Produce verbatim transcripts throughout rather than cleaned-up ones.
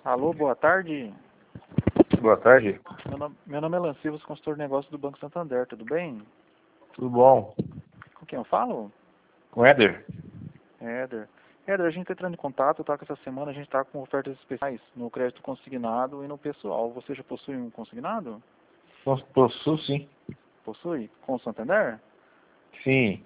Alô, boa tarde. Boa tarde. Meu nome, meu nome é Lancivos, consultor de negócios do Banco Santander, tudo bem? Tudo bom? Com quem eu falo? Com Éder? Éder. Éder, a gente está entrando em contato, tá? Que essa semana a gente está com ofertas especiais no crédito consignado e no pessoal. Você já possui um consignado? Possuo sim. Possui? Com o Santander? Sim.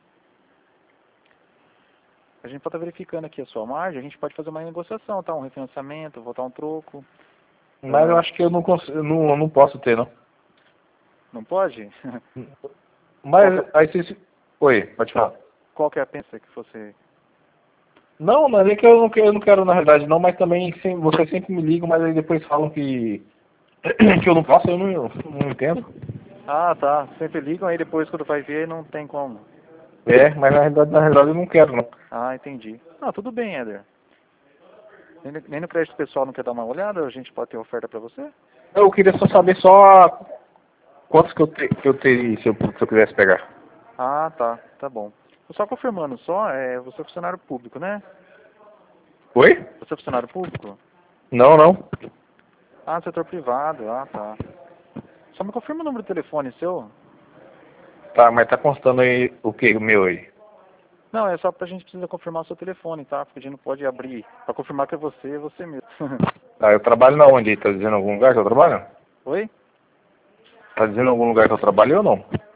A gente pode estar verificando aqui a sua margem, a gente pode fazer uma negociação, tá? Um refinanciamento, voltar um troco. Mas eu Ah, acho que eu não, consigo, eu não, eu não posso ter, não. não pode? Mas Qual que, aí você... Oi, pode falar. qual que é a pensa que você... Não, não é nem que eu não quero, eu não quero na realidade não, mas também sem, vocês sempre me ligam, mas aí depois falam que, que eu não posso, eu não, eu não entendo. Ah, tá. Sempre ligam, aí depois quando vai ver não tem como. É, mas na realidade, na realidade eu não quero, não. Ah, entendi. Ah, tudo bem, Éder. Nem, no- nem no crédito pessoal não quer dar uma olhada? A gente pode ter oferta para você? Eu queria só saber só quantos que eu, te, que eu teria se eu, se eu quisesse pegar. Ah, tá. Tá bom. Só confirmando, só, é, você é funcionário público, né? Oi? Você é funcionário público? Não, não. Ah, setor privado. Ah, tá. Só me confirma o número de telefone seu. Tá, mas tá constando aí o que, o meu aí? Não, é só pra gente precisa confirmar o seu telefone, tá? Porque a gente não pode abrir. Pra confirmar que é você, é você mesmo. Tá, eu trabalho na onde? Tá dizendo algum lugar que eu trabalho? Oi? Tá dizendo algum lugar que eu trabalhei ou não?